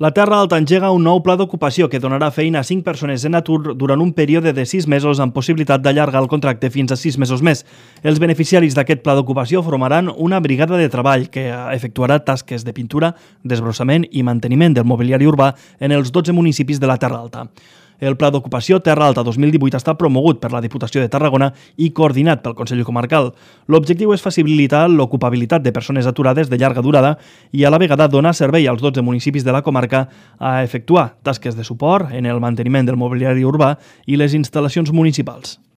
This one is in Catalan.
La Terra Alta engega un nou pla d'ocupació que donarà feina a 5 persones en atur durant un període de 6 mesos amb possibilitat d'allargar el contracte fins a 6 mesos més. Els beneficiaris d'aquest pla d'ocupació formaran una brigada de treball que efectuarà tasques de pintura, desbrossament i manteniment del mobiliari urbà en els 12 municipis de la Terra Alta. El Pla d'Ocupació Terra Alta 2018 està promogut per la Diputació de Tarragona i coordinat pel Consell Comarcal. L'objectiu és facilitar l'ocupabilitat de persones aturades de llarga durada i a la vegada donar servei als 12 municipis de la comarca a efectuar tasques de suport en el manteniment del mobiliari urbà i les instal·lacions municipals.